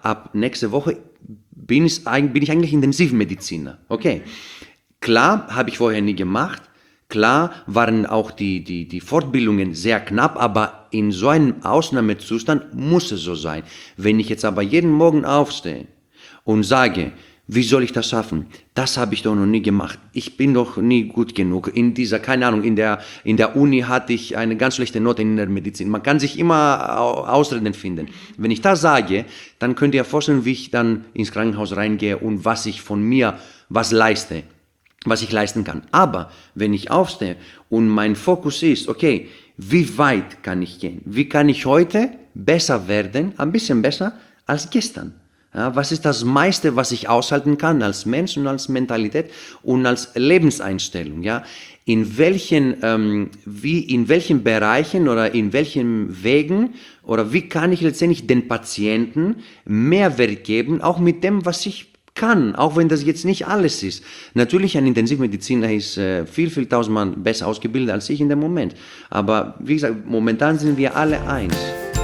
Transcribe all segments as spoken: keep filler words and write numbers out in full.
ab nächste Woche bin ich, bin ich eigentlich Intensivmediziner. Okay, klar, habe ich vorher nie gemacht. Klar waren auch die, die, die Fortbildungen sehr knapp, aber in so einem Ausnahmezustand muss es so sein. Wenn ich jetzt aber jeden Morgen aufstehe und sage, wie soll ich das schaffen? Das habe ich doch noch nie gemacht. Ich bin doch nie gut genug. In dieser, keine Ahnung, in der, in der Uni hatte ich eine ganz schlechte Note in der Medizin. Man kann sich immer Ausreden finden. Wenn ich das sage, dann könnt ihr vorstellen, wie ich dann ins Krankenhaus reingehe und was ich von mir was leiste. was ich leisten kann. Aber wenn ich aufstehe und mein Fokus ist, okay, wie weit kann ich gehen? Wie kann ich heute besser werden, ein bisschen besser als gestern? Ja, was ist das meiste, was ich aushalten kann als Mensch und als Mentalität und als Lebenseinstellung? Ja? In welchen, ähm, wie, in welchen Bereichen oder in welchen Wegen oder wie kann ich letztendlich den Patienten Mehrwert geben, auch mit dem, was ich kann, auch wenn das jetzt nicht alles ist. Natürlich, ein Intensivmediziner ist äh, viel, viel tausendmal besser ausgebildet als ich in dem Moment. Aber wie gesagt, momentan sind wir alle eins.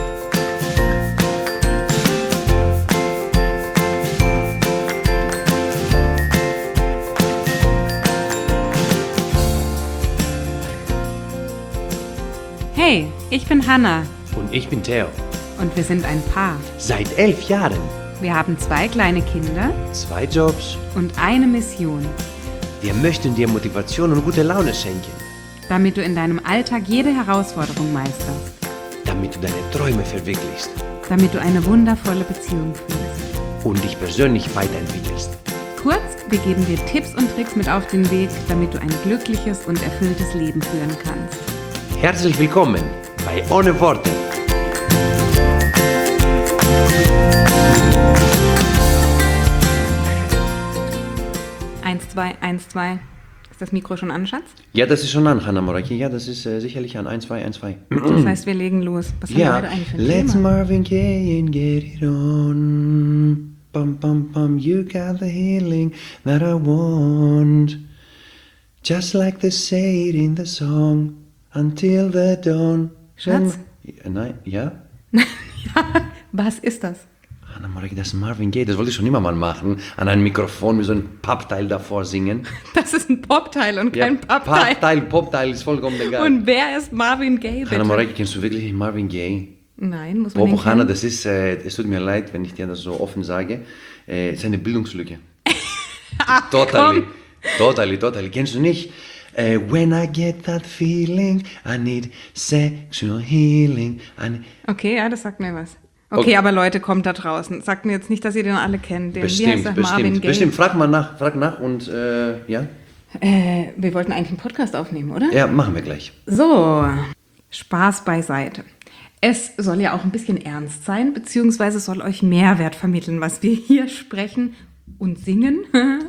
Hey, ich bin Hanna. Und ich bin Theo. Und wir sind ein Paar. Seit elf Jahren. Wir haben zwei kleine Kinder Zwei Jobs. und eine Mission, Wir möchten dir Motivation und gute Laune schenken, damit du in deinem Alltag jede Herausforderung meisterst, damit du deine Träume verwirklichst damit du eine wundervolle Beziehung führst. und dich persönlich weiterentwickelst. Kurz, wir geben dir Tipps und Tricks mit auf den Weg, damit du ein glückliches und erfülltes Leben führen kannst. Herzlich willkommen bei Ohne Worte. Eins, zwei, eins, zwei. Ist das Mikro schon an, Schatz? Ja, das ist schon an, Hanna Moraki. Ja, das ist äh, sicherlich an. eins, zwei, eins, zwei. Das heißt, wir legen los. Was haben wir Ja, heute eigentlich für ein let's Thema? Marvin Gaye and get it on. Bum, bum, bum, you got the healing that I want. Just like they say it in the song, until the dawn. Schatz? Ja, nein, ja? Ja, was ist das? Hanna Moraki, das ist Marvin Gaye, das wollte ich schon immer mal machen. An einem Mikrofon mit so einem Pappteil davor singen. Das ist ein Popteil und kein ja, Pappteil. Pappteil, Popteil ist vollkommen egal. Und wer ist Marvin Gaye, bitte? Hanna Moraki, kennst du wirklich Marvin Gaye? Nein, muss man Bobo nicht Hanna, kennen. das ist, äh, es tut mir leid, wenn ich dir das so offen sage, äh, es ist eine Bildungslücke. Ach, Totally, komm. totally, totally. Kennst du nicht? Äh, when I get that feeling, I need sexual healing. I need Okay, ja, das sagt mir was. Okay, Okay. aber Leute, kommt da draußen. Sagt mir jetzt nicht, dass ihr den alle kennt. Den, wie heißt bestimmt, der? Marvin bestimmt, Gaye. bestimmt. Frag mal nach, frag nach und äh, ja, Äh, wir wollten eigentlich einen Podcast aufnehmen, oder? ja, machen wir gleich. So, Spaß beiseite. Es soll ja auch ein bisschen ernst sein, beziehungsweise soll euch Mehrwert vermitteln, was wir hier sprechen und singen.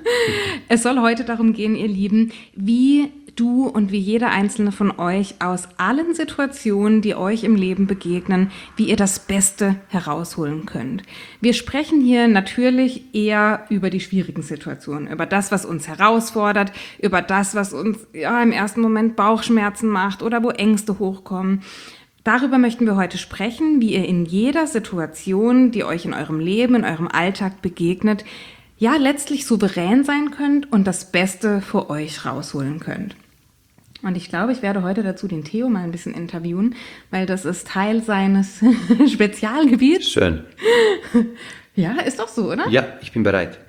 Es soll heute darum gehen, ihr Lieben, wie du und wie jeder einzelne von euch aus allen Situationen, die euch im Leben begegnen, wie ihr das Beste herausholen könnt. Wir sprechen hier natürlich eher über die schwierigen Situationen, über das, was uns herausfordert, über das, was uns ja, im ersten Moment Bauchschmerzen macht oder wo Ängste hochkommen. Darüber möchten wir heute sprechen, wie ihr in jeder Situation, die euch in eurem Leben, in eurem Alltag begegnet, ja letztlich souverän sein könnt und das Beste für euch rausholen könnt. Und ich glaube, ich werde heute dazu den Theo mal ein bisschen interviewen, weil das ist Teil seines Spezialgebiets. Schön. Ja, ist doch so, oder? Ja, ich bin bereit.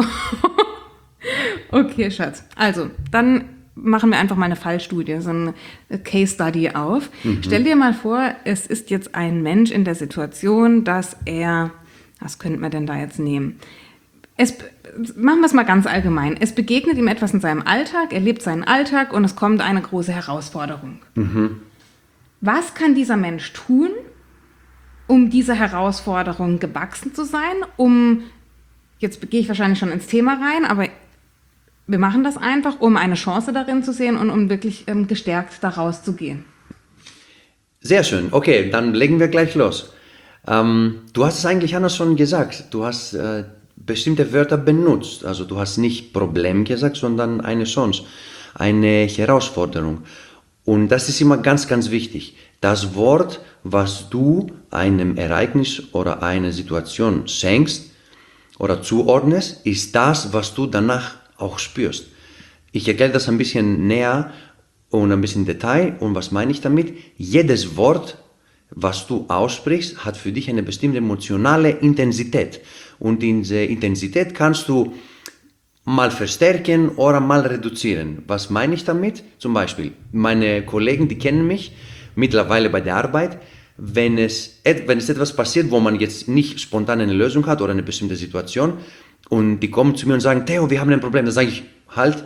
Okay, Schatz. Also, dann machen wir einfach mal eine Fallstudie, so eine Case Study auf. Mhm. Stell dir mal vor, es ist jetzt ein Mensch in der Situation, dass er, was könnte man denn da jetzt nehmen? Es, machen wir es mal ganz allgemein. Es begegnet ihm etwas in seinem Alltag, er lebt seinen Alltag und es kommt eine große Herausforderung. Mhm. Was kann dieser Mensch tun, um dieser Herausforderung gewachsen zu sein? Um, jetzt gehe ich wahrscheinlich schon ins Thema rein, aber wir machen das einfach, um eine Chance darin zu sehen und um wirklich ähm, gestärkt da rauszugehen. Sehr schön. Okay, dann legen wir gleich los. Ähm, du hast es eigentlich anders schon gesagt. Du hast äh, bestimmte Wörter benutzt. Also du hast nicht Problem gesagt, sondern eine Chance, eine Herausforderung. Und das ist immer ganz, ganz wichtig. Das Wort, was du einem Ereignis oder einer Situation schenkst oder zuordnest, ist das, was du danach auch spürst. Ich erkläre das ein bisschen näher und ein bisschen im Detail. Und was meine ich damit? Jedes Wort, was du aussprichst, hat für dich eine bestimmte emotionale Intensität. Und diese Intensität kannst du mal verstärken oder mal reduzieren. Was meine ich damit? Zum Beispiel, meine Kollegen, die kennen mich mittlerweile bei der Arbeit. Wenn es, wenn es etwas passiert, wo man jetzt nicht spontan eine Lösung hat oder eine bestimmte Situation und die kommen zu mir und sagen, Theo, wir haben ein Problem, dann sage ich, halt,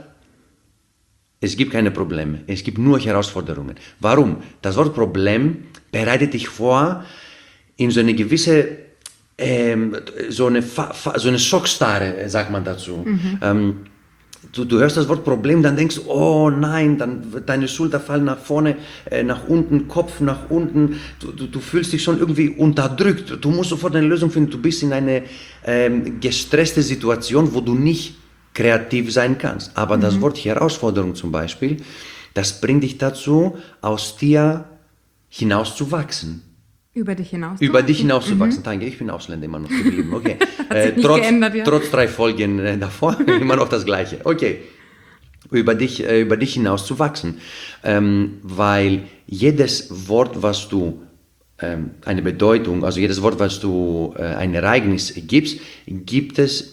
es gibt keine Probleme, es gibt nur Herausforderungen. Warum? Das Wort Problem bereitet dich vor in so eine gewisse, ähm, so eine, so eine Schockstarre, sagt man dazu. Mhm. Ähm, Du, du hörst das Wort Problem, dann denkst du, oh nein, dann wird deine Schulter fallen nach vorne, äh, nach unten, Kopf nach unten. Du, du, du fühlst dich schon irgendwie unterdrückt. Du musst sofort eine Lösung finden. Du bist in eine ähm, gestresste Situation, wo du nicht kreativ sein kannst. Aber mhm. das Wort Herausforderung zum Beispiel, das bringt dich dazu, aus dir hinauszuwachsen. Über dich hinaus. Über dich hinauszuwachsen. Mhm. Danke, ich bin Ausländer immer noch geblieben. Okay. Hat sich äh, nicht trotz, geändert, ja. trotz drei Folgen äh, davor immer noch das Gleiche. Okay. Über dich, äh, über dich hinauszuwachsen. Ähm, weil jedes Wort, was du ähm, eine Bedeutung, also jedes Wort, was du äh, ein Ereignis gibst, gibt es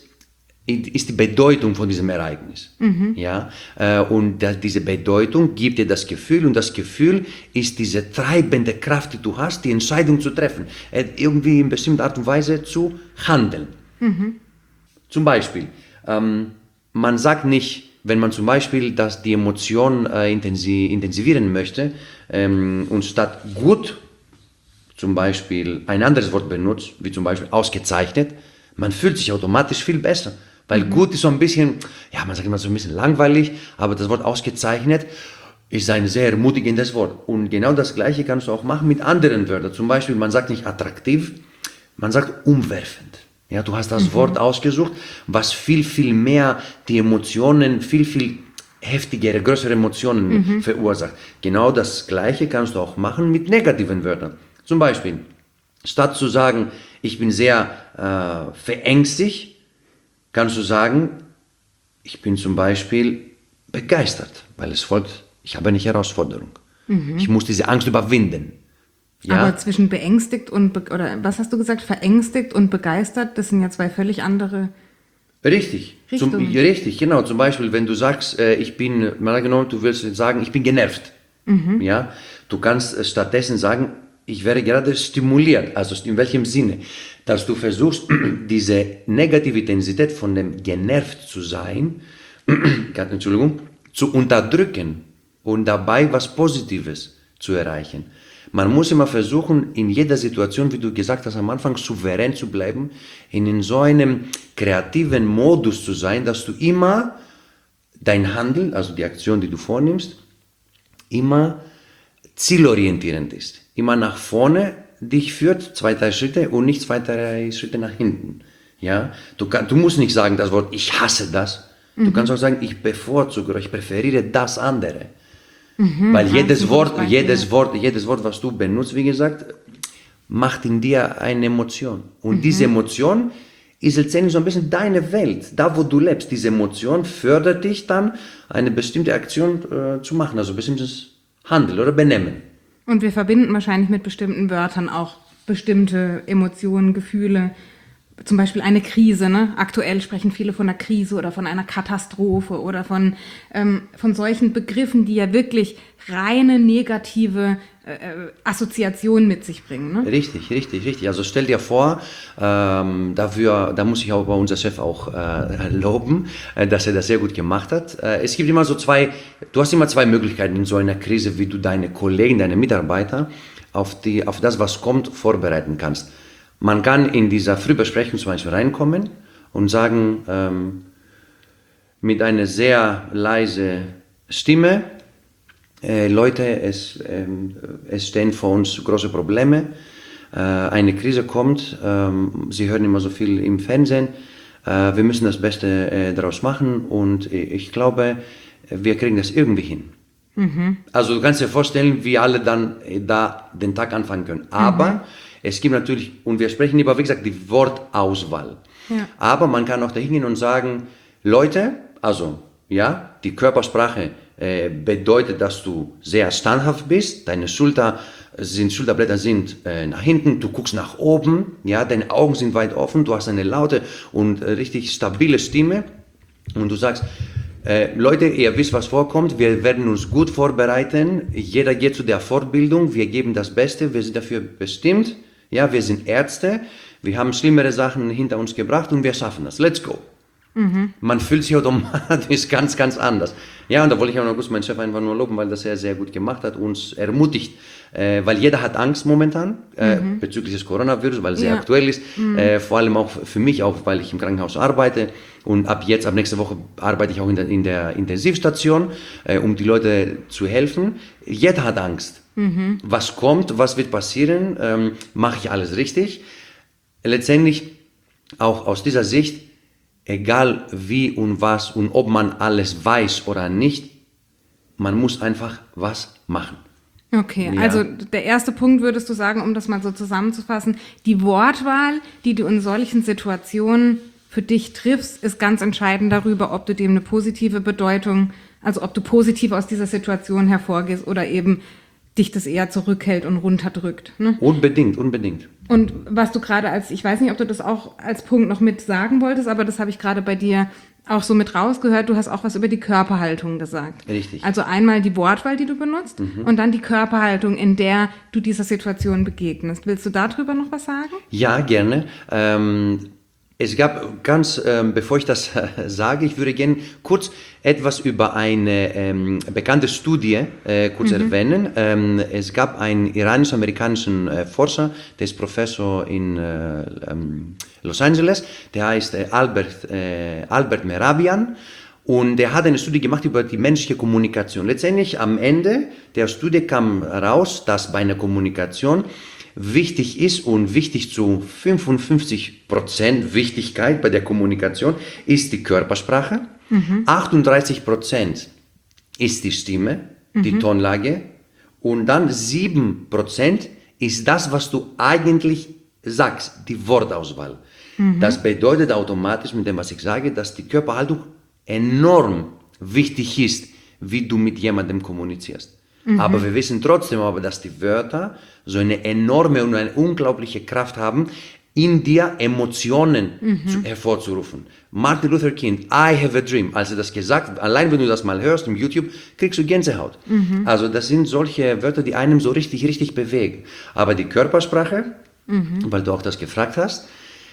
ist die Bedeutung von diesem Ereignis. Mhm. Ja? Und diese Bedeutung gibt dir das Gefühl und das Gefühl ist diese treibende Kraft, die du hast, die Entscheidung zu treffen, irgendwie in bestimmter Art und Weise zu handeln. Mhm. Zum Beispiel, ähm, man sagt nicht, wenn man zum Beispiel dass die Emotion äh, intensiv, intensivieren möchte ähm, und statt gut zum Beispiel ein anderes Wort benutzt, wie zum Beispiel ausgezeichnet, man fühlt sich automatisch viel besser. Weil mhm. gut ist so ein bisschen, ja, man sagt immer so ein bisschen langweilig, aber das Wort ausgezeichnet ist ein sehr ermutigendes Wort. Und genau das Gleiche kannst du auch machen mit anderen Wörtern. Zum Beispiel, man sagt nicht attraktiv, man sagt umwerfend. Ja, du hast das mhm. Wort ausgesucht, was viel, viel mehr die Emotionen, viel, viel heftigere, größere Emotionen mhm. verursacht. Genau das Gleiche kannst du auch machen mit negativen Wörtern. Zum Beispiel, statt zu sagen, ich bin sehr äh, verängstigt, kannst du sagen, ich bin zum Beispiel begeistert, weil es folgt, ich habe eine Herausforderung. Mhm. Ich muss diese Angst überwinden. Ja? Aber zwischen beängstigt und, be- oder was hast du gesagt, verängstigt und begeistert, das sind ja zwei völlig andere Richtig, zum, richtig, genau. Zum Beispiel, wenn du sagst, äh, ich bin, mal genommen, du willst sagen, ich bin genervt. Mhm. Ja? Du kannst äh, stattdessen sagen, ich werde gerade stimuliert. Also in welchem Sinne? Dass du versuchst, diese negative Intensität von dem genervt zu sein, Entschuldigung, zu unterdrücken und dabei was Positives zu erreichen. Man muss immer versuchen, in jeder Situation, wie du gesagt hast, am Anfang souverän zu bleiben, in so einem kreativen Modus zu sein, dass du immer dein Handeln, also die Aktion, die du vornimmst, immer zielorientierend ist. Immer nach vorne dich führt, zwei, drei Schritte und nicht zwei, drei Schritte nach hinten. Ja? Du, kann, du musst nicht sagen das Wort, ich hasse das. Mhm. Du kannst auch sagen, ich bevorzuge oder ich präferiere das andere. Mhm, weil jedes Wort, jedes Wort, jedes Wort, was du benutzt, wie gesagt, macht in dir eine Emotion. Und mhm. diese Emotion ist letztendlich so ein bisschen deine Welt. Da, wo du lebst, diese Emotion fördert dich dann, eine bestimmte Aktion äh, zu machen, also ein bestimmtes Handeln oder Benehmen. Und wir verbinden wahrscheinlich mit bestimmten Wörtern auch bestimmte Emotionen, Gefühle. Zum Beispiel eine Krise. Ne? Aktuell sprechen viele von einer Krise oder von einer Katastrophe oder von, ähm, von solchen Begriffen, die ja wirklich reine negative äh, Assoziationen mit sich bringen. Ne? Richtig, richtig, richtig. Also stell dir vor, ähm, dafür, da muss ich auch bei unser Chef auch äh, loben, äh, dass er das sehr gut gemacht hat. Äh, es gibt immer so zwei, du hast immer zwei Möglichkeiten in so einer Krise, wie du deine Kollegen, deine Mitarbeiter auf, die, auf das, was kommt, vorbereiten kannst. Man kann in dieser Frühbesprechung zum Beispiel reinkommen und sagen, ähm, mit einer sehr leise Stimme, äh, Leute, es, äh, es stehen vor uns große Probleme, äh, eine Krise kommt, äh, Sie hören immer so viel im Fernsehen, äh, wir müssen das Beste äh, daraus machen und ich glaube, wir kriegen das irgendwie hin. Mhm. Also du kannst dir vorstellen, wie alle dann äh, da den Tag anfangen können. Aber mhm. es gibt natürlich, und wir sprechen über, wie gesagt, die Wortauswahl. Ja. Aber man kann auch da hingehen und sagen, Leute, also ja, die Körpersprache äh, bedeutet, dass du sehr standhaft bist, deine Schulter sind, Schulterblätter sind äh, nach hinten, du guckst nach oben, ja, deine Augen sind weit offen, du hast eine laute und äh, richtig stabile Stimme und du sagst, äh, Leute, ihr wisst, was vorkommt, wir werden uns gut vorbereiten, jeder geht zu der Fortbildung, wir geben das Beste, wir sind dafür bestimmt, ja, wir sind Ärzte, wir haben schlimmere Sachen hinter uns gebracht und wir schaffen das, let's go. Mhm. Man fühlt sich automatisch ganz, ganz anders. Ja, und da wollte ich auch noch kurz meinen Chef einfach nur loben, weil das er sehr gut gemacht hat, uns ermutigt, äh, weil jeder hat Angst momentan äh, mhm. bezüglich des Coronavirus, weil es sehr ja. aktuell ist, mhm. äh, vor allem auch für mich, auch weil ich im Krankenhaus arbeite und ab jetzt, ab nächste Woche arbeite ich auch in der, in der Intensivstation, äh, um die Leute zu helfen. Jeder hat Angst. Mhm. Was kommt, was wird passieren, ähm, mache ich alles richtig? Letztendlich, auch aus dieser Sicht, egal wie und was und ob man alles weiß oder nicht, man muss einfach was machen. Okay, ja. Also der erste Punkt würdest du sagen, um das mal so zusammenzufassen, die Wortwahl, die du in solchen Situationen für dich triffst, ist ganz entscheidend darüber, ob du dem eine positive Bedeutung, also ob du positiv aus dieser Situation hervorgehst oder eben dich das eher zurückhält und runterdrückt. Ne? Unbedingt, unbedingt. Und was du gerade als, ich weiß nicht, ob du das auch als Punkt noch mit sagen wolltest, aber das habe ich gerade bei dir auch so mit rausgehört. Du hast auch was über die Körperhaltung gesagt. Richtig. Also einmal die Wortwahl, die du benutzt, mhm. und dann die Körperhaltung, in der du dieser Situation begegnest. Willst du darüber noch was sagen? Ja, gerne. Ähm Es gab ganz, ähm, bevor ich das äh, sage, ich würde gerne kurz etwas über eine ähm, bekannte Studie äh, kurz mhm. erwähnen. Ähm, es gab einen iranisch-amerikanischen äh, Forscher, der ist Professor in äh, ähm, Los Angeles, der heißt äh, Albert, äh, Albert Mehrabian. Und er hat eine Studie gemacht über die menschliche Kommunikation. Letztendlich am Ende der Studie kam raus, dass bei einer Kommunikation wichtig ist und wichtig zu fünfundfünfzig Prozent Wichtigkeit bei der Kommunikation ist die Körpersprache, mhm. achtunddreißig Prozent ist die Stimme, mhm. die Tonlage und dann sieben Prozent ist das, was du eigentlich sagst, die Wortauswahl. Mhm. Das bedeutet automatisch mit dem, was ich sage, dass die Körperhaltung enorm wichtig ist, wie du mit jemandem kommunizierst. Mhm. Aber wir wissen trotzdem aber, dass die Wörter so eine enorme und eine unglaubliche Kraft haben, in dir Emotionen mhm. zu, hervorzurufen. Martin Luther King, I have a dream, als er das gesagt hat, allein wenn du das mal hörst im YouTube, kriegst du Gänsehaut. Mhm. Also das sind solche Wörter, die einem so richtig, richtig bewegen. Aber die Körpersprache, mhm. weil du auch das gefragt hast,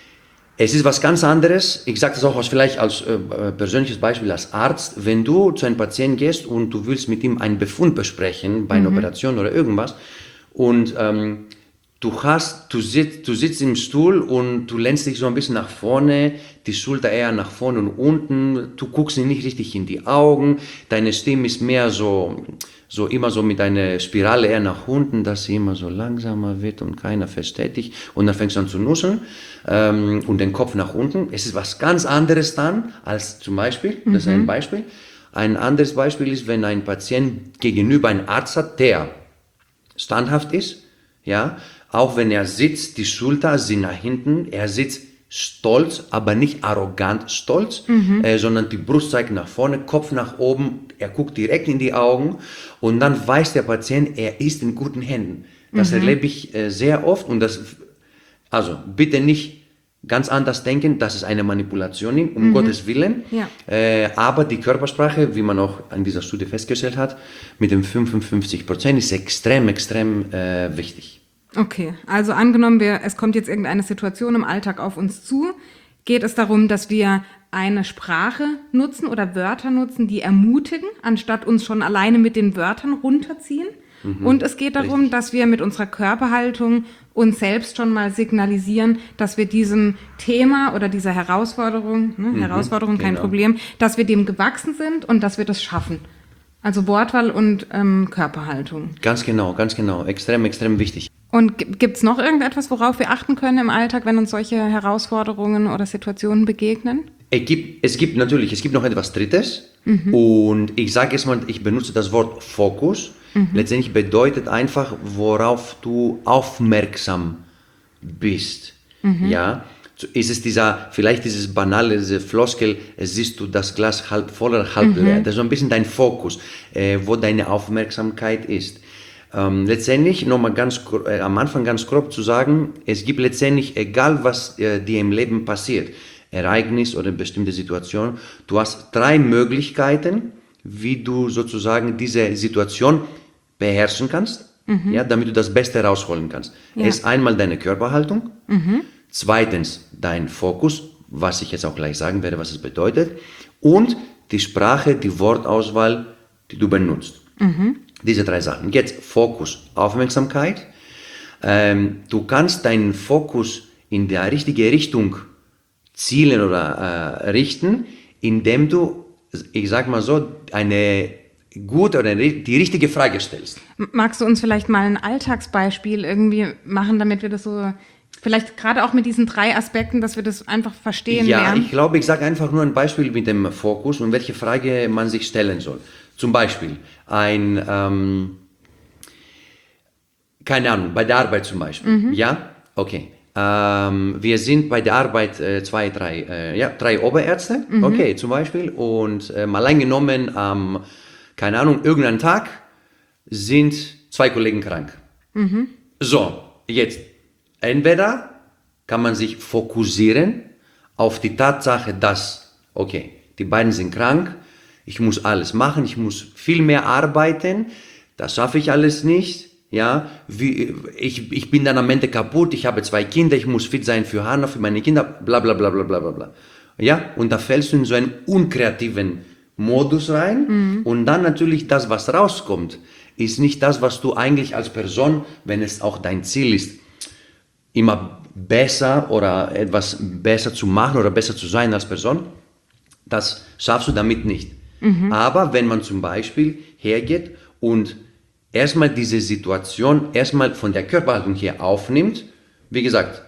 es ist was ganz anderes, ich sage das auch als, vielleicht als äh, persönliches Beispiel als Arzt, wenn du zu einem Patienten gehst und du willst mit ihm einen Befund besprechen, bei einer mhm. Operation oder irgendwas, und ähm, du, hast, du, sitzt, du sitzt im Stuhl und du lehnst dich so ein bisschen nach vorne, die Schulter eher nach vorne und unten, du guckst ihn nicht richtig in die Augen, deine Stimme ist mehr so, so immer so mit einer Spirale eher nach unten, dass sie immer so langsamer wird und keiner versteht dich und dann fängst du an zu nuscheln ähm, und den Kopf nach unten. Es ist was ganz anderes dann als zum Beispiel, das mhm. ist ein Beispiel. Ein anderes Beispiel ist, wenn ein Patient gegenüber einen Arzt hat, der standhaft ist, ja, auch wenn er sitzt, die Schulter sind nach hinten, er sitzt stolz, aber nicht arrogant stolz, mhm. äh, sondern die Brust zeigt nach vorne, Kopf nach oben, er guckt direkt in die Augen und dann weiß der Patient, er ist in guten Händen. Das mhm. erlebe ich äh, sehr oft und das, also bitte nicht ganz anders denken, das ist eine Manipulation, um mhm. Gottes Willen, ja. äh, aber die Körpersprache, wie man auch an dieser Studie festgestellt hat, mit dem fünfundfünfzig Prozent ist extrem, extrem äh, wichtig. Okay, also angenommen, wir, es kommt jetzt irgendeine Situation im Alltag auf uns zu, geht es darum, dass wir eine Sprache nutzen oder Wörter nutzen, die ermutigen, anstatt uns schon alleine mit den Wörtern runterziehen. Mhm. Und es geht darum, Richtig. dass wir mit unserer Körperhaltung uns selbst schon mal signalisieren, dass wir diesem Thema oder dieser Herausforderung, ne, mhm. Herausforderung, kein genau. Problem, dass wir dem gewachsen sind und dass wir das schaffen. Also Wortwahl und ähm, Körperhaltung. Ganz genau, ganz genau. Extrem, extrem wichtig. Und gibt es noch irgendetwas, worauf wir achten können im Alltag, wenn uns solche Herausforderungen oder Situationen begegnen? Es gibt, es gibt natürlich, es gibt noch etwas Drittes. Mhm. Und ich sage erstmal, ich benutze das Wort Fokus. Mhm. Letztendlich bedeutet einfach, worauf du aufmerksam bist. Mhm. Ja, ist es dieser, vielleicht dieses banale, diese Floskel, siehst du das Glas halb voll oder halb mhm. leer. Das ist so ein bisschen dein Fokus, äh, wo deine Aufmerksamkeit ist. Ähm, letztendlich, nochmal ganz äh, am Anfang ganz grob zu sagen, es gibt letztendlich, egal was äh, dir im Leben passiert, Ereignis oder bestimmte Situation, du hast drei Möglichkeiten, wie du sozusagen diese Situation beherrschen kannst, mhm. ja, damit du das Beste rausholen kannst. Ja. Es ist einmal deine Körperhaltung, mhm. zweitens dein Fokus, was ich jetzt auch gleich sagen werde, was es bedeutet, und die Sprache, die Wortauswahl, die du benutzt. Mhm. Diese drei Sachen. Jetzt Fokus, Aufmerksamkeit. Ähm, du kannst deinen Fokus in die richtige Richtung zielen oder äh, richten, indem du, ich sag mal so, eine gute oder die richtige Frage stellst. Magst du uns vielleicht mal ein Alltagsbeispiel irgendwie machen, damit wir das so, vielleicht gerade auch mit diesen drei Aspekten, dass wir das einfach verstehen ja, lernen? Ja, ich glaube, ich sage einfach nur ein Beispiel mit dem Fokus und welche Frage man sich stellen soll. Zum Beispiel ein, ähm, keine Ahnung, bei der Arbeit zum Beispiel, mhm. ja, okay. Ähm, wir sind bei der Arbeit äh, zwei, drei, äh, ja, drei Oberärzte, mhm. okay, zum Beispiel, und äh, mal eingenommen am, ähm, keine Ahnung, irgendeinen Tag sind zwei Kollegen krank. Mhm. So, jetzt, entweder kann man sich fokussieren auf die Tatsache, dass, okay, die beiden sind krank, ich muss alles machen, ich muss viel mehr arbeiten, das schaffe ich alles nicht. Ja, wie, ich, ich bin dann am Ende kaputt, ich habe zwei Kinder, ich muss fit sein für Hannah, für meine Kinder, bla bla bla bla bla bla. Ja, und da fällst du in so einen unkreativen Modus rein mhm. und dann natürlich das, was rauskommt, ist nicht das, was du eigentlich als Person, wenn es auch dein Ziel ist, immer besser oder etwas besser zu machen oder besser zu sein als Person, das schaffst du damit nicht. Mhm. Aber wenn man zum Beispiel hergeht und erstmal diese Situation erstmal von der Körperhaltung her aufnimmt, wie gesagt,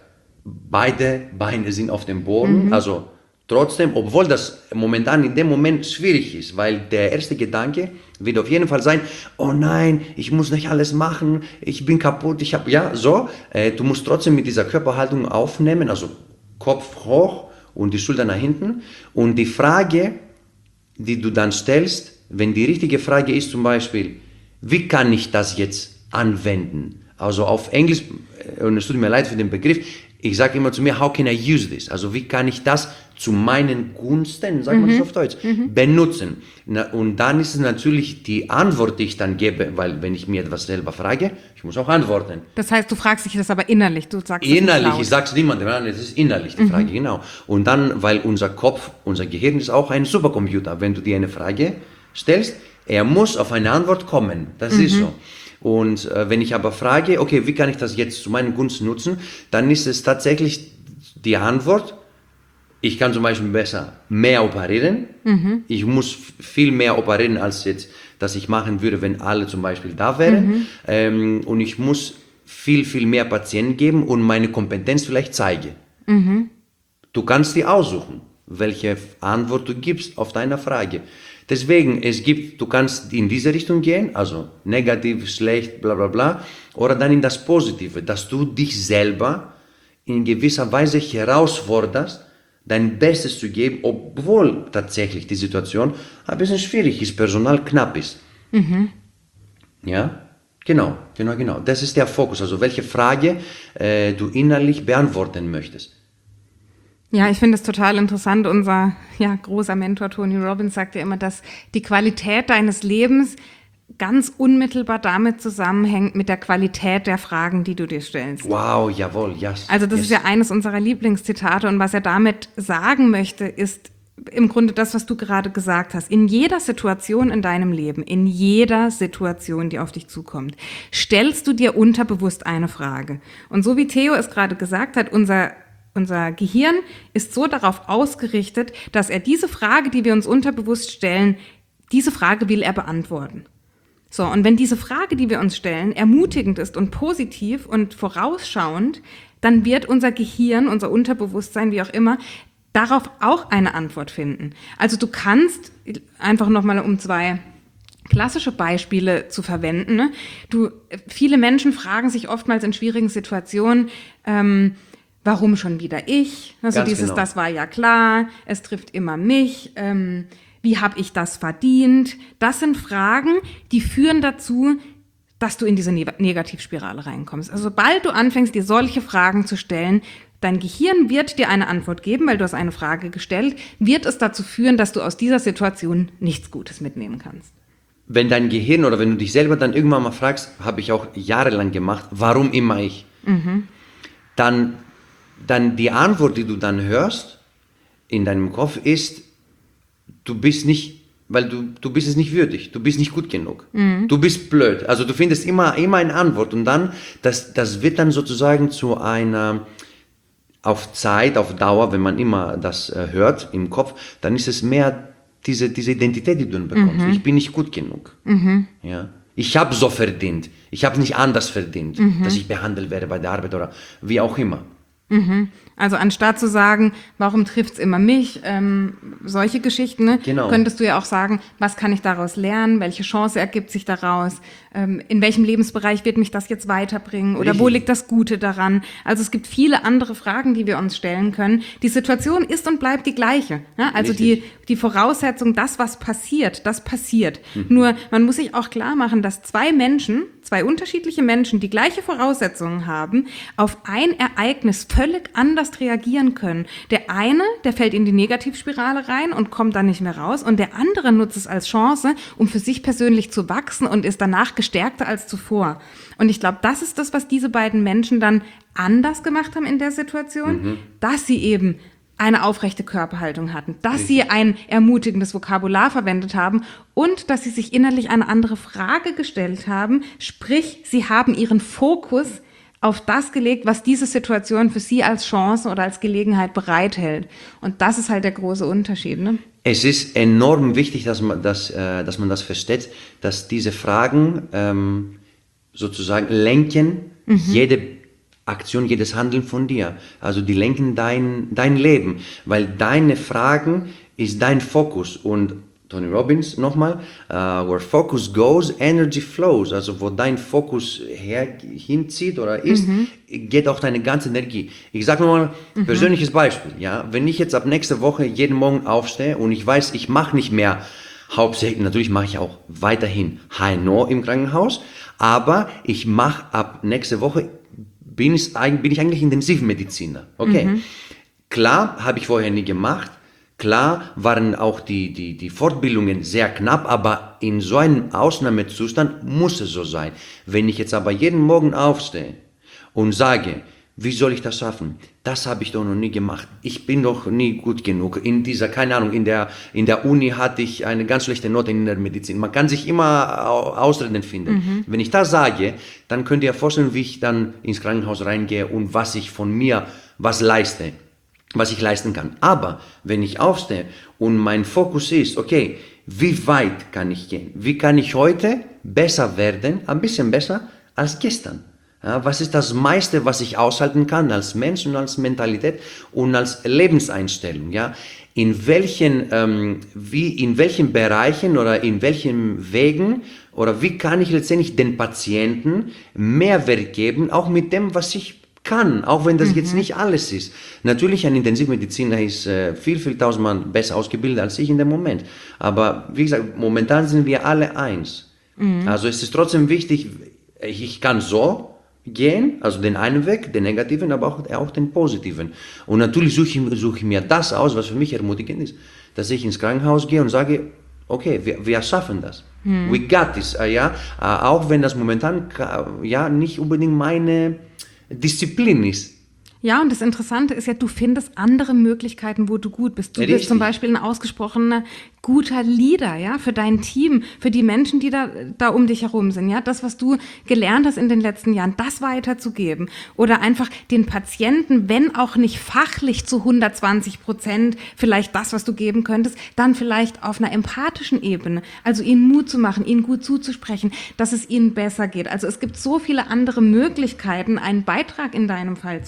beide Beine sind auf dem Boden, mhm. also trotzdem, obwohl das momentan in dem Moment schwierig ist, weil der erste Gedanke wird auf jeden Fall sein, oh nein, ich muss nicht alles machen, ich bin kaputt, ich habe, ja, so, äh, du musst trotzdem mit dieser Körperhaltung aufnehmen, also Kopf hoch und die Schultern nach hinten und die Frage, die du dann stellst, wenn die richtige Frage ist zum Beispiel, wie kann ich das jetzt anwenden? Also auf Englisch, und es tut mir leid für den Begriff, ich sage immer zu mir, how can I use this? Also wie kann ich das zu meinen Gunsten, sagen wir mhm. das auf Deutsch, mhm. benutzen? Na, und dann ist es natürlich die Antwort, die ich dann gebe, weil wenn ich mir etwas selber frage, ich muss auch antworten. Das heißt, du fragst dich das aber innerlich, du sagst innerlich, das nicht ich sage es niemandem, das ist innerlich die Frage, mhm. genau. Und dann, weil unser Kopf, unser Gehirn ist auch ein Supercomputer, wenn du dir eine Frage stellst, er muss auf eine Antwort kommen, das mhm. ist so. Und äh, wenn ich aber frage, okay, wie kann ich das jetzt zu meinen Gunsten nutzen, dann ist es tatsächlich die Antwort, ich kann zum Beispiel besser mehr operieren, mhm. ich muss viel mehr operieren, als jetzt, das ich machen würde, wenn alle zum Beispiel da wären, mhm. ähm, und ich muss viel, viel mehr Patienten geben und meine Kompetenz vielleicht zeige. Mhm. Du kannst dir aussuchen, welche Antwort du gibst auf deine Frage. Deswegen, es gibt, du kannst in diese Richtung gehen, also negativ, schlecht, bla bla bla, oder dann in das Positive, dass du dich selber in gewisser Weise herausforderst, dein Bestes zu geben, obwohl tatsächlich die Situation ein bisschen schwierig ist, Personal knapp ist. Mhm. Ja, genau, genau, genau. Das ist der Fokus, also welche Frage äh, du innerlich beantworten möchtest. Ja, ich finde es total interessant. Unser ja, großer Mentor Tony Robbins sagt ja immer, dass die Qualität deines Lebens ganz unmittelbar damit zusammenhängt mit der Qualität der Fragen, die du dir stellst. Wow, jawohl, yes. Also das yes. ist ja eines unserer Lieblingszitate und was er damit sagen möchte, ist im Grunde das, was du gerade gesagt hast. In jeder Situation in deinem Leben, in jeder Situation, die auf dich zukommt, stellst du dir unterbewusst eine Frage. Und so wie Theo es gerade gesagt hat, unser Unser Gehirn ist so darauf ausgerichtet, dass er diese Frage, die wir uns unterbewusst stellen, diese Frage will er beantworten. So, und wenn diese Frage, die wir uns stellen, ermutigend ist und positiv und vorausschauend, dann wird unser Gehirn, unser Unterbewusstsein, wie auch immer, darauf auch eine Antwort finden. Also du kannst einfach nochmal um zwei klassische Beispiele zu verwenden. Ne? Du, viele Menschen fragen sich oftmals in schwierigen Situationen, ähm, warum schon wieder ich? Also Ganz dieses, genau. das war ja klar, es trifft immer mich. Ähm, wie habe ich das verdient? Das sind Fragen, die führen dazu, dass du in diese Ne- Negativspirale reinkommst. Also sobald du anfängst, dir solche Fragen zu stellen, dein Gehirn wird dir eine Antwort geben, weil du hast eine Frage gestellt, wird es dazu führen, dass du aus dieser Situation nichts Gutes mitnehmen kannst. Wenn dein Gehirn oder wenn du dich selber dann irgendwann mal fragst, habe ich auch jahrelang gemacht, warum immer ich? Mhm. Dann, dann die Antwort, die du dann hörst in deinem Kopf ist, du bist nicht, weil du, du bist es nicht würdig, du bist nicht gut genug, mhm. du bist blöd. Also du findest immer, immer eine Antwort und dann, das, das wird dann sozusagen zu einer, auf Zeit, auf Dauer, wenn man immer das äh, hört im Kopf, dann ist es mehr diese, diese Identität, die du dann bekommst. Mhm. Ich bin nicht gut genug. Mhm. Ja? Ich habe so verdient, ich habe nicht anders verdient, mhm. dass ich behandelt werde bei der Arbeit oder wie auch immer. Mhm. Also anstatt zu sagen, warum trifft es immer mich, ähm, solche Geschichten, ne? Genau. Könntest du ja auch sagen, was kann ich daraus lernen, welche Chance ergibt sich daraus, ähm, in welchem Lebensbereich wird mich das jetzt weiterbringen oder Richtig. Wo liegt das Gute daran? Also es gibt viele andere Fragen, die wir uns stellen können. Die Situation ist und bleibt die gleiche. Ne? Also die, die Voraussetzung, das, was passiert, das passiert. Mhm. Nur man muss sich auch klar machen, dass zwei Menschen, zwei unterschiedliche Menschen, die gleiche Voraussetzungen haben, auf ein Ereignis völlig anders reagieren können. Der eine, der fällt in die Negativspirale rein und kommt dann nicht mehr raus und der andere nutzt es als Chance, um für sich persönlich zu wachsen und ist danach gestärkter als zuvor. Und ich glaube, das ist das, was diese beiden Menschen dann anders gemacht haben in der Situation, mhm. dass sie eben eine aufrechte Körperhaltung hatten, dass Richtig. sie ein ermutigendes Vokabular verwendet haben und dass sie sich innerlich eine andere Frage gestellt haben, sprich, sie haben ihren Fokus auf das gelegt, was diese Situation für sie als Chance oder als Gelegenheit bereithält. Und das ist halt der große Unterschied. Ne? Es ist enorm wichtig, dass man das, äh, dass man das versteht, dass diese Fragen ähm, sozusagen lenken mhm. jede Aktion, jedes Handeln von dir. Also die lenken dein, dein Leben, weil deine Fragen ist dein Fokus und Tony Robbins nochmal, uh, where focus goes, energy flows. Also wo dein Fokus her, hinzieht oder ist, mhm. geht auch deine ganze Energie. Ich sage mal ein mhm. persönliches Beispiel. Ja? Wenn ich jetzt ab nächster Woche jeden Morgen aufstehe und ich weiß, ich mache nicht mehr hauptsächlich, natürlich mache ich auch weiterhin H N O im Krankenhaus, aber ich mache ab nächster Woche, bin ich, bin ich eigentlich Intensivmediziner. Okay, mhm. klar, habe ich vorher nie gemacht. Klar waren auch die, die, die Fortbildungen sehr knapp, aber in so einem Ausnahmezustand muss es so sein. Wenn ich jetzt aber jeden Morgen aufstehe und sage, wie soll ich das schaffen? Das habe ich doch noch nie gemacht. Ich bin doch nie gut genug. In dieser, keine Ahnung, in der, in der Uni hatte ich eine ganz schlechte Note in der Medizin. Man kann sich immer Ausreden finden. Mhm. Wenn ich das sage, dann könnt ihr vorstellen, wie ich dann ins Krankenhaus reingehe und was ich von mir, was leiste. was ich leisten kann. Aber wenn ich aufstehe und mein Fokus ist, okay, wie weit kann ich gehen? Wie kann ich heute besser werden, ein bisschen besser als gestern? Ja, was ist das meiste, was ich aushalten kann als Mensch und als Mentalität und als Lebenseinstellung? Ja? In welchen, ähm, wie, in welchen Bereichen oder in welchen Wegen oder wie kann ich letztendlich den Patienten Mehrwert geben, auch mit dem, was ich kann, auch wenn das mhm. jetzt nicht alles ist. Natürlich, ein Intensivmediziner ist äh, viel, viel tausendmal besser ausgebildet als ich in dem Moment. Aber wie gesagt, momentan sind wir alle eins. Mhm. Also es ist trotzdem wichtig, ich, ich kann so gehen, also den einen Weg, den negativen, aber auch, auch den positiven. Und natürlich suche ich, suche ich mir das aus, was für mich ermutigend ist. Dass ich ins Krankenhaus gehe und sage, okay, wir, wir schaffen das. Mhm. We got this. Äh, ja? Äh, auch wenn das momentan äh, ja, nicht unbedingt meine Disziplin ist. Ja, und das Interessante ist ja, du findest andere Möglichkeiten, wo du gut bist. Du Richtig. bist zum Beispiel ein ausgesprochener guter Leader, ja, für dein Team, für die Menschen, die da, da um dich herum sind, ja. Das, was du gelernt hast in den letzten Jahren, das weiterzugeben. Oder einfach den Patienten, wenn auch nicht fachlich zu hundertzwanzig Prozent vielleicht das, was du geben könntest, dann vielleicht auf einer empathischen Ebene. Also ihnen Mut zu machen, ihnen gut zuzusprechen, dass es ihnen besser geht. Also es gibt so viele andere Möglichkeiten, einen Beitrag in deinem Fall zu leisten.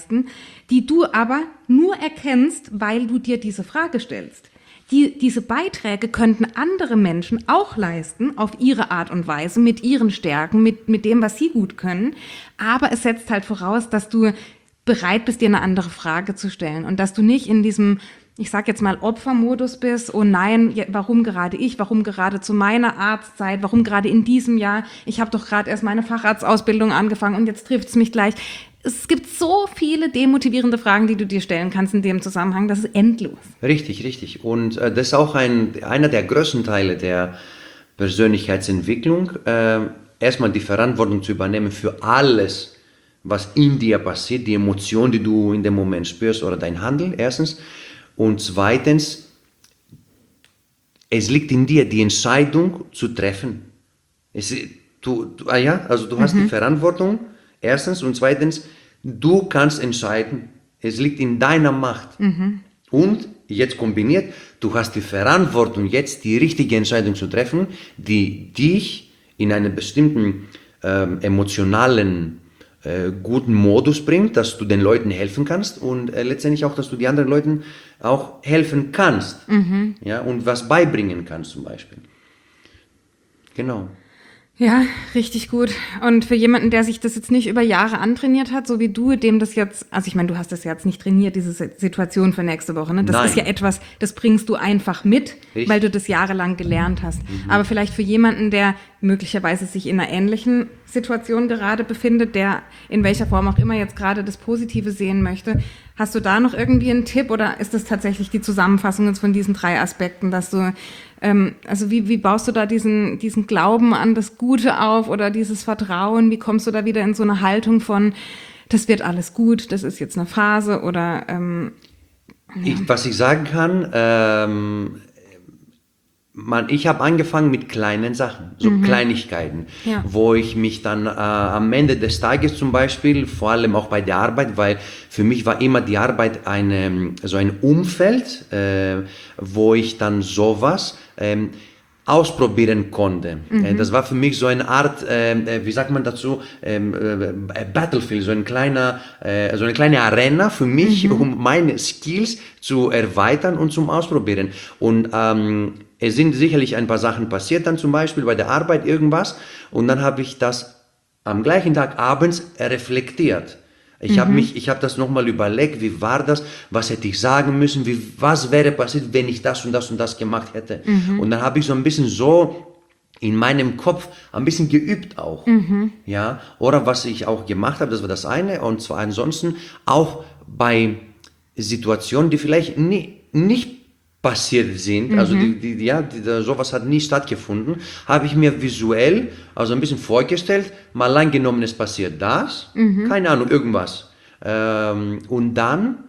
leisten, die du aber nur erkennst, weil du dir diese Frage stellst. Die, diese Beiträge könnten andere Menschen auch leisten, auf ihre Art und Weise, mit ihren Stärken, mit, mit dem, was sie gut können. Aber es setzt halt voraus, dass du bereit bist, dir eine andere Frage zu stellen und dass du nicht in diesem, ich sag jetzt mal, Opfermodus bist. Oh nein, warum gerade ich? Warum gerade zu meiner Arztzeit? Warum gerade in diesem Jahr? Ich habe doch gerade erst meine Facharztausbildung angefangen und jetzt trifft es mich gleich. Es gibt so viele demotivierende Fragen, die du dir stellen kannst in dem Zusammenhang. Das ist endlos. Richtig, richtig. Und äh, das ist auch ein, einer der größten Teile der Persönlichkeitsentwicklung. Äh, erstmal die Verantwortung zu übernehmen für alles, was in dir passiert, die Emotion, die du in dem Moment spürst oder dein Handeln, erstens. Und zweitens, es liegt in dir, die Entscheidung zu treffen. Es, du, du, ah ja, also du hast mhm. die Verantwortung, erstens, und zweitens, du kannst entscheiden. Es liegt in deiner Macht. Mhm. Und jetzt kombiniert, du hast die Verantwortung, jetzt die richtige Entscheidung zu treffen, die dich in einen bestimmten ähm, emotionalen äh, guten Modus bringt, dass du den Leuten helfen kannst und äh, letztendlich auch, dass du die anderen Leuten auch helfen kannst, mhm. ja, und was beibringen kannst zum Beispiel. Genau. Ja, richtig gut. Und für jemanden, der sich das jetzt nicht über Jahre antrainiert hat, so wie du, dem das jetzt, also ich meine, du hast das jetzt nicht trainiert, diese Situation für nächste Woche, ne? Das Nein. ist ja etwas, das bringst du einfach mit, richtig. Weil du das jahrelang gelernt hast. Mhm. Aber vielleicht für jemanden, der möglicherweise sich in einer ähnlichen Situation gerade befindet, der in welcher Form auch immer jetzt gerade das Positive sehen möchte, hast du da noch irgendwie einen Tipp oder ist das tatsächlich die Zusammenfassung jetzt von diesen drei Aspekten, dass du, ähm, also wie, wie baust du da diesen, diesen Glauben an das Gute auf oder dieses Vertrauen, wie kommst du da wieder in so eine Haltung von, das wird alles gut, das ist jetzt eine Phase oder... Ähm, ja. ich, was ich sagen kann, ähm, Man, ich habe angefangen mit kleinen Sachen, so mhm. Kleinigkeiten, ja. wo ich mich dann äh, am Ende des Tages zum Beispiel, vor allem auch bei der Arbeit, weil für mich war immer die Arbeit eine, so ein Umfeld, äh, wo ich dann sowas ähm, ausprobieren konnte. Mhm. Das war für mich so eine Art, äh, wie sagt man dazu, ähm, äh, Battlefield, so ein kleiner, äh, so eine kleine Arena für mich, mhm. um meine Skills zu erweitern und zum Ausprobieren. Und ähm, es sind sicherlich ein paar Sachen passiert, dann zum Beispiel bei der Arbeit irgendwas, und dann habe ich das am gleichen Tag abends reflektiert. Ich mhm. habe mich, ich habe das nochmal überlegt, wie war das, was hätte ich sagen müssen, wie, was wäre passiert, wenn ich das und das und das gemacht hätte. Mhm. Und dann habe ich so ein bisschen so in meinem Kopf ein bisschen geübt auch. Mhm. Ja, oder was ich auch gemacht habe, das war das eine, und zwar ansonsten auch bei Situationen, die vielleicht nie, nicht passiert sind, mhm. also die, die, ja, die, sowas hat nie stattgefunden, habe ich mir visuell, also ein bisschen vorgestellt, mal angenommen, es passiert das, mhm. keine Ahnung, irgendwas. Ähm, und dann,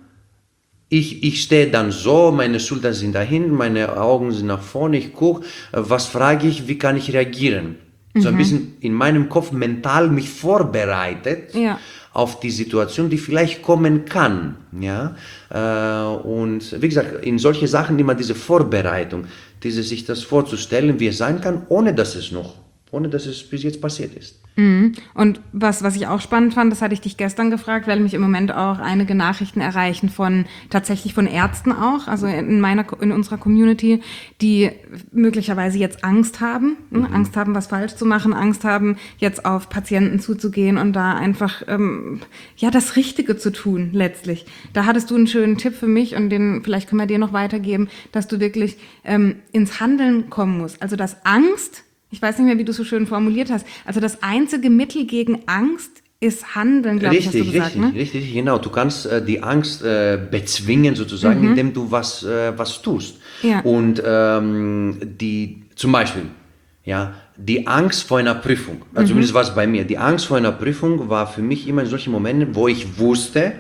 ich, ich stehe dann so, meine Schultern sind dahin, meine Augen sind nach vorne, ich gucke, was frage ich, wie kann ich reagieren? Mhm. So ein bisschen in meinem Kopf mental mich vorbereitet, ja. auf die Situation, die vielleicht kommen kann, ja, äh, und wie gesagt, in solche Sachen immer diese Vorbereitung, diese sich das vorzustellen, wie es sein kann, ohne dass es noch, ohne dass es bis jetzt passiert ist. Mhm. Und was, was ich auch spannend fand, das hatte ich dich gestern gefragt, weil mich im Moment auch einige Nachrichten erreichen von, tatsächlich von Ärzten auch, also in meiner, in unserer Community, die möglicherweise jetzt Angst haben, mhm. Angst haben, was falsch zu machen, Angst haben, jetzt auf Patienten zuzugehen und da einfach, ähm, ja, das Richtige zu tun, letztlich. Da hattest du einen schönen Tipp für mich und den, vielleicht können wir dir noch weitergeben, dass du wirklich, ähm, ins Handeln kommen musst. Also, dass Angst, ich weiß nicht mehr, wie du es so schön formuliert hast. Also das einzige Mittel gegen Angst ist Handeln, glaube ich, hast du gesagt, richtig, ne? Richtig, genau. Du kannst äh, die Angst äh, bezwingen sozusagen, mhm. indem du was, äh, was tust. Ja. Und ähm, die, zum Beispiel, ja, die Angst vor einer Prüfung, also mhm. zumindest war es bei mir, die Angst vor einer Prüfung war für mich immer in solchen Momenten, wo ich wusste,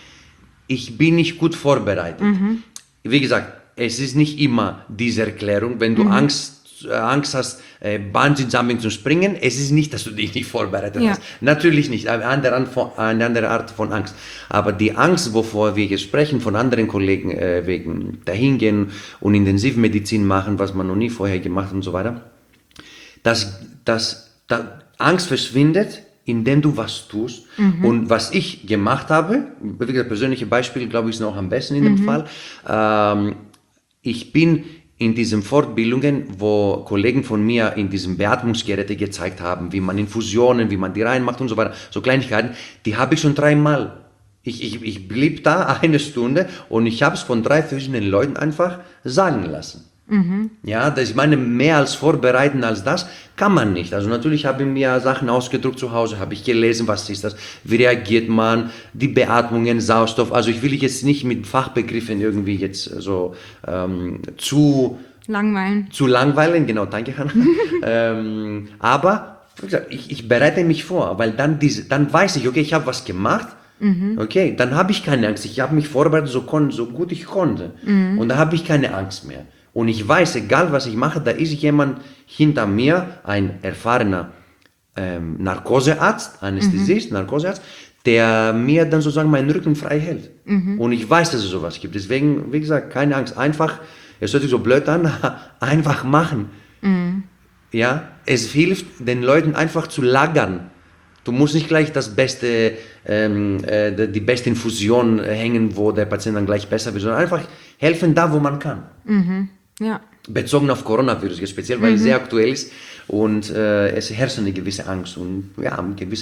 ich bin nicht gut vorbereitet. Mhm. Wie gesagt, es ist nicht immer diese Erklärung, wenn du mhm. Angst Angst hast, äh, Bungee-Jumping zu springen, es ist nicht, dass du dich nicht vorbereitet ja. hast. Natürlich nicht, eine andere, Art von, eine andere Art von Angst. Aber die Angst, wovor wir jetzt sprechen, von anderen Kollegen, äh, wegen dahingehen und Intensivmedizin machen, was man noch nie vorher gemacht hat und so weiter, dass, dass, dass Angst verschwindet, indem du was tust. Mhm. Und was ich gemacht habe, wie gesagt, persönliche Beispiel, glaube ich, ist noch am besten in dem mhm. Fall. Ähm, ich bin in diesen Fortbildungen, wo Kollegen von mir in diesen Beatmungsgeräte gezeigt haben, wie man Infusionen, wie man die reinmacht und so weiter, so Kleinigkeiten, die habe ich schon dreimal. Ich, ich, ich blieb da eine Stunde und ich habe es von drei verschiedenen Leuten einfach sagen lassen. Mhm. Ja, das, ich meine, mehr als vorbereiten als das kann man nicht. Also natürlich habe ich mir Sachen ausgedruckt zu Hause, habe ich gelesen, was ist das, wie reagiert man, die Beatmungen, Sauerstoff. Also ich will jetzt nicht mit Fachbegriffen irgendwie jetzt so ähm, zu langweilen. Zu langweilen, genau, danke Hannah. ähm, aber wie gesagt, ich, ich bereite mich vor, weil dann, diese, dann weiß ich, okay, ich habe was gemacht. Mhm. Okay, dann habe ich keine Angst. Ich habe mich vorbereitet, so, kon- so gut ich konnte. Mhm. Und da habe ich keine Angst mehr. Und ich weiß, egal was ich mache, da ist jemand hinter mir, ein erfahrener ähm, Narkosearzt, Anästhesist, mhm. Narkosearzt, der mir dann sozusagen meinen Rücken frei hält. Mhm. Und ich weiß, dass es sowas gibt. Deswegen, wie gesagt, keine Angst. Einfach, es hört sich so blöd an, einfach machen. Mhm. Ja, es hilft den Leuten einfach zu lagern. Du musst nicht gleich das beste, ähm, äh, die beste Infusion hängen, wo der Patient dann gleich besser wird, sondern einfach helfen da, wo man kann. Mhm. Ja. Bezogen auf Coronavirus, speziell, weil mhm. es sehr aktuell ist und äh, es herrscht eine gewisse Angst und ja, eine gewisse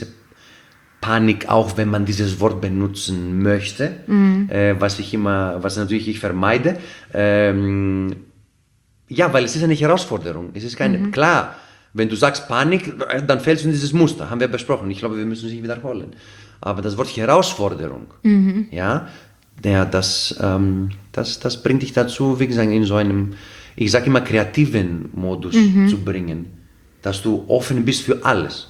Panik, auch wenn man dieses Wort benutzen möchte, mhm. äh, was ich immer, was natürlich ich vermeide. Ähm, ja, weil es ist eine Herausforderung. Es ist keine, mhm. klar, wenn du sagst Panik, dann fällst du in dieses Muster, haben wir besprochen. Ich glaube, wir müssen es nicht wiederholen. Aber das Wort Herausforderung, mhm. ja, der, das, ähm, das, das bringt dich dazu, wie gesagt, in so einem, ich sage immer, kreativen Modus mhm. zu bringen, dass du offen bist für alles.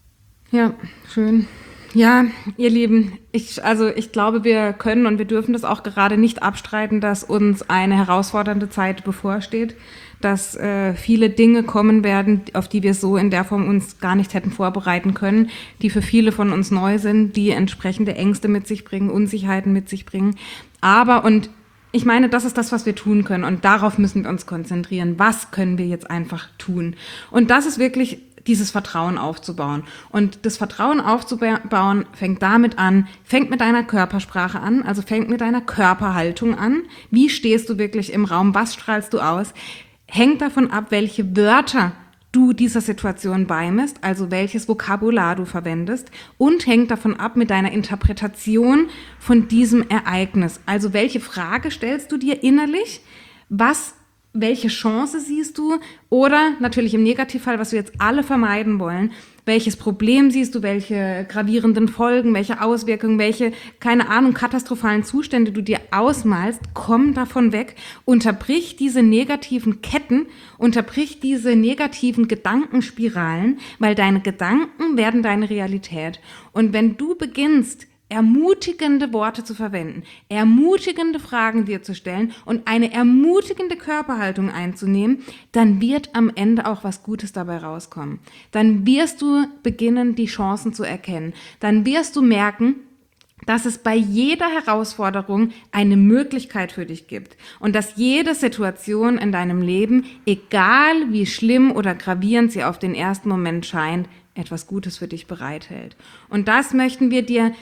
Ja, schön. Ja, ihr Lieben, ich, also ich glaube, wir können und wir dürfen das auch gerade nicht abstreiten, dass uns eine herausfordernde Zeit bevorsteht, dass äh, viele Dinge kommen werden, auf die wir so in der Form uns gar nicht hätten vorbereiten können, die für viele von uns neu sind, die entsprechende Ängste mit sich bringen, Unsicherheiten mit sich bringen. Aber, und ich meine, das ist das, was wir tun können und darauf müssen wir uns konzentrieren. Was können wir jetzt einfach tun? Und das ist wirklich dieses Vertrauen aufzubauen. Und das Vertrauen aufzubauen fängt damit an, fängt mit deiner Körpersprache an, also fängt mit deiner Körperhaltung an. Wie stehst du wirklich im Raum? Was strahlst du aus? Hängt davon ab, welche Wörter du dieser Situation beimisst, also welches Vokabular du verwendest, und hängt davon ab mit deiner Interpretation von diesem Ereignis. Also welche Frage stellst du dir innerlich? Was Welche Chance siehst du? Oder natürlich im Negativfall, was wir jetzt alle vermeiden wollen, welches Problem siehst du, welche gravierenden Folgen, welche Auswirkungen, welche, keine Ahnung, katastrophalen Zustände du dir ausmalst, komm davon weg, unterbrich diese negativen Ketten, unterbrich diese negativen Gedankenspiralen, weil deine Gedanken werden deine Realität. Und wenn du beginnst, ermutigende Worte zu verwenden, ermutigende Fragen dir zu stellen und eine ermutigende Körperhaltung einzunehmen, dann wird am Ende auch was Gutes dabei rauskommen. Dann wirst du beginnen, die Chancen zu erkennen. Dann wirst du merken, dass es bei jeder Herausforderung eine Möglichkeit für dich gibt und dass jede Situation in deinem Leben, egal wie schlimm oder gravierend sie auf den ersten Moment scheint, etwas Gutes für dich bereithält. Und das möchten wir dir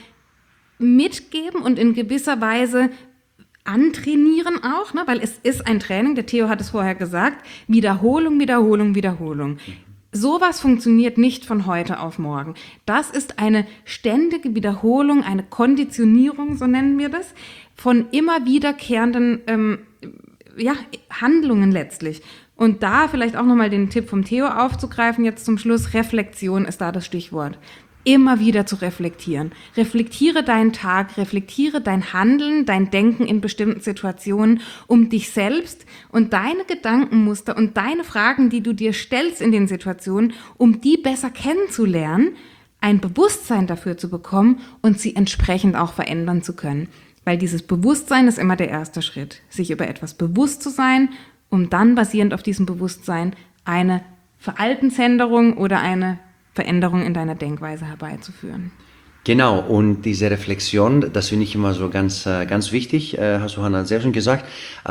mitgeben und in gewisser Weise antrainieren auch, ne? Weil es ist ein Training, der Theo hat es vorher gesagt, Wiederholung, Wiederholung, Wiederholung. Sowas funktioniert nicht von heute auf morgen. Das ist eine ständige Wiederholung, eine Konditionierung, so nennen wir das, von immer wiederkehrenden ähm, ja, Handlungen letztlich. Und da vielleicht auch nochmal den Tipp vom Theo aufzugreifen, jetzt zum Schluss, Reflexion ist da das Stichwort. Immer wieder zu reflektieren. Reflektiere deinen Tag, reflektiere dein Handeln, dein Denken in bestimmten Situationen, um dich selbst und deine Gedankenmuster und deine Fragen, die du dir stellst in den Situationen, um die besser kennenzulernen, ein Bewusstsein dafür zu bekommen und sie entsprechend auch verändern zu können. Weil dieses Bewusstsein ist immer der erste Schritt, sich über etwas bewusst zu sein, um dann basierend auf diesem Bewusstsein eine Verhaltensänderung oder eine Veränderung in deiner Denkweise herbeizuführen. Genau, und diese Reflexion, das finde ich immer so ganz, ganz wichtig, hast du, Hannah, sehr schön gesagt.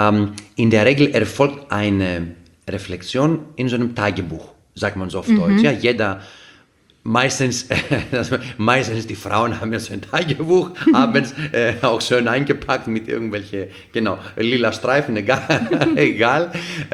In der Regel erfolgt eine Reflexion in so einem Tagebuch, sagt man so auf mhm. Deutsch. Ja, jeder Meistens, äh, das, meistens die Frauen haben ja so ein Tagebuch, abends äh, auch schön eingepackt mit irgendwelche, genau, lila Streifen, egal. egal.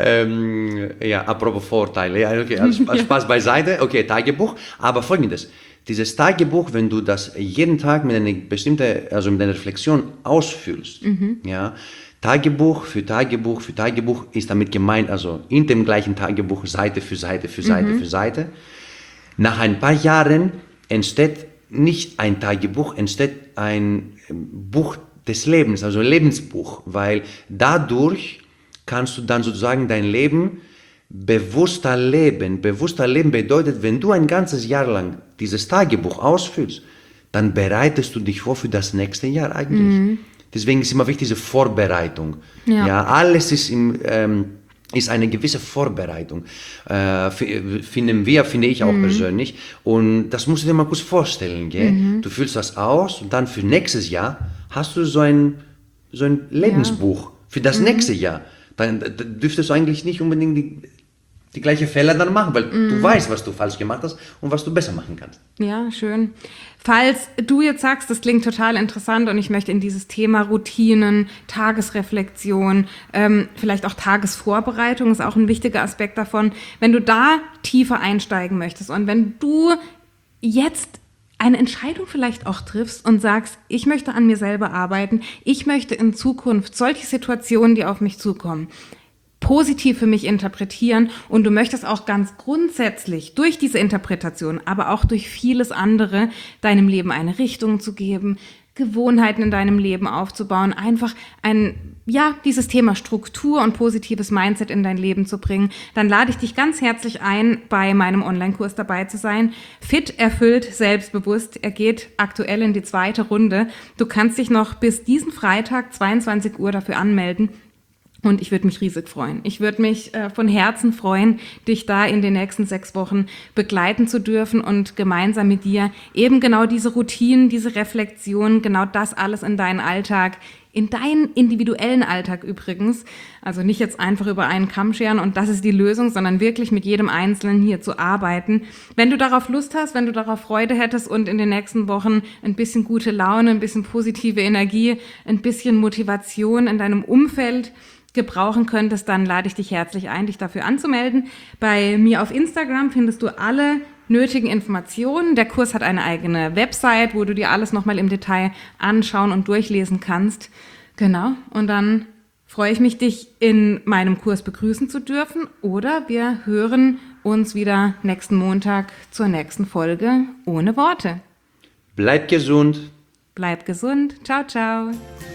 Ähm, ja, apropos Vorteile, ja, okay, also Spaß beiseite, okay, Tagebuch, aber folgendes, dieses Tagebuch, wenn du das jeden Tag mit einer bestimmten, also mit einer Reflexion ausfüllst, mhm. ja, Tagebuch für Tagebuch für Tagebuch ist damit gemeint, also in dem gleichen Tagebuch Seite für Seite für Seite mhm. für Seite. Nach ein paar Jahren entsteht nicht ein Tagebuch, entsteht ein Buch des Lebens, also ein Lebensbuch, weil dadurch kannst du dann sozusagen dein Leben bewusster leben. Bewusster leben bedeutet, wenn du ein ganzes Jahr lang dieses Tagebuch ausfüllst, dann bereitest du dich vor für das nächste Jahr eigentlich. Mhm. Deswegen ist immer wichtig diese Vorbereitung. Ja, ja alles ist im... Ähm, ist eine gewisse Vorbereitung, äh, finden wir, finde ich auch mhm. persönlich. Und das musst du dir mal kurz vorstellen, gell? Mhm. Du füllst das aus und dann für nächstes Jahr hast du so ein, so ein Lebensbuch ja. für das mhm. nächste Jahr. Dann, dann dürftest du eigentlich nicht unbedingt die, die gleichen Fehler dann machen, weil mhm. du weißt, was du falsch gemacht hast und was du besser machen kannst. Ja, schön. Falls du jetzt sagst, das klingt total interessant und ich möchte in dieses Thema Routinen, Tagesreflexion, ähm, vielleicht auch Tagesvorbereitung ist auch ein wichtiger Aspekt davon. Wenn du da tiefer einsteigen möchtest und wenn du jetzt eine Entscheidung vielleicht auch triffst und sagst, ich möchte an mir selber arbeiten, ich möchte in Zukunft solche Situationen, die auf mich zukommen, positiv für mich interpretieren und du möchtest auch ganz grundsätzlich durch diese Interpretation, aber auch durch vieles andere, deinem Leben eine Richtung zu geben, Gewohnheiten in deinem Leben aufzubauen, einfach ein, ja, dieses Thema Struktur und positives Mindset in dein Leben zu bringen, dann lade ich dich ganz herzlich ein, bei meinem Online-Kurs dabei zu sein. Fit, erfüllt, selbstbewusst. Er geht aktuell in die zweite Runde. Du kannst dich noch bis diesen Freitag, zweiundzwanzig Uhr, dafür anmelden. Und ich würde mich riesig freuen. Ich würde mich äh, von Herzen freuen, dich da in den nächsten sechs Wochen begleiten zu dürfen und gemeinsam mit dir eben genau diese Routinen, diese Reflexion, genau das alles in deinen Alltag, in deinen individuellen Alltag übrigens, also nicht jetzt einfach über einen Kamm scheren und das ist die Lösung, sondern wirklich mit jedem Einzelnen hier zu arbeiten. Wenn du darauf Lust hast, wenn du darauf Freude hättest und in den nächsten Wochen ein bisschen gute Laune, ein bisschen positive Energie, ein bisschen Motivation in deinem Umfeld gebrauchen könntest, dann lade ich dich herzlich ein, dich dafür anzumelden. Bei mir auf Instagram findest du alle nötigen Informationen. Der Kurs hat eine eigene Website, wo du dir alles nochmal im Detail anschauen und durchlesen kannst. Genau. Und dann freue ich mich, dich in meinem Kurs begrüßen zu dürfen. Oder wir hören uns wieder nächsten Montag zur nächsten Folge ohne Worte. Bleib gesund. Bleib gesund. Ciao, ciao.